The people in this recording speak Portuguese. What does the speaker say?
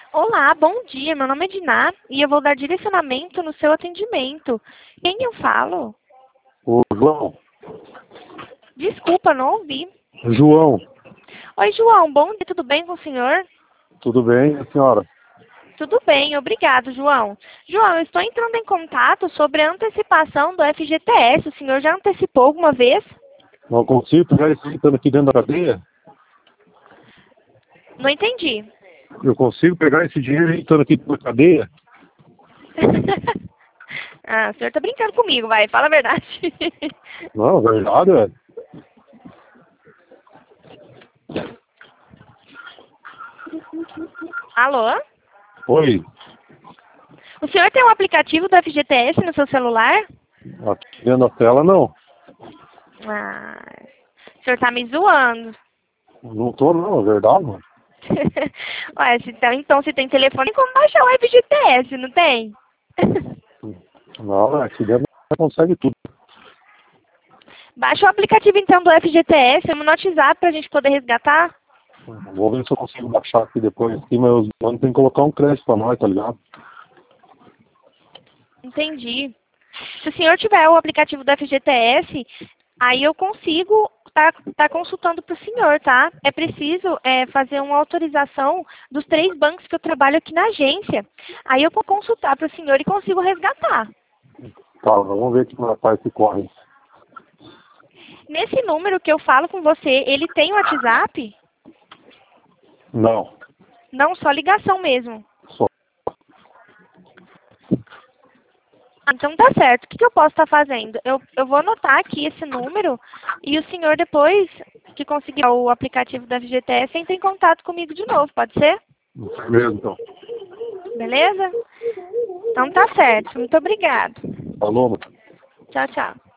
Olá, bom dia. Meu nome é Diná e eu vou dar direcionamento no seu atendimento. Quem eu falo? Ô, João. Desculpa, não ouvi. João, Oi, João. Bom dia, tudo bem com o senhor? tudo bem, a senhora? Tudo bem, obrigado, João. João, eu estou entrando em contato sobre a antecipação do FGTS. O senhor já antecipou alguma vez? Não consigo pegar esse estando aqui dentro da cadeia? Não entendi. Eu consigo pegar esse dinheiro estando aqui dentro da cadeia? Ah, o senhor está brincando comigo, vai. Fala a verdade. Não, verdade, velho. Alô? Oi, O senhor tem um aplicativo do FGTS no seu celular? aqui dentro da tela não. Ah, o senhor está me zoando. Não tô não, é verdade, mano. Ué, então se tem telefone, como baixar o FGTS, não tem? Não, aqui dentro não consegue tudo. Baixa o aplicativo então do FGTS, no WhatsApp pra gente poder resgatar. Vou ver se eu consigo baixar aqui depois. Aqui, mas os manos tem que colocar um crédito pra nós, tá ligado? Entendi. Se o senhor tiver o aplicativo do FGTS, aí eu consigo tá consultando pro senhor, tá? É preciso fazer uma autorização dos 3 bancos que eu trabalho aqui na agência. Aí eu vou consultar pro senhor e consigo resgatar. Tá, vamos ver aqui como rapaz que corre. Nesse número que eu falo com você, ele tem o WhatsApp? Não, Não, só ligação mesmo. só. Ah, então tá certo. O que eu posso estar fazendo? Eu vou anotar aqui esse número e o senhor, depois que conseguir o aplicativo da FGTS, entra em contato comigo de novo, pode ser? Mesmo, então. Beleza? Então tá certo. Muito obrigado. Falou, mano. Tchau, tchau.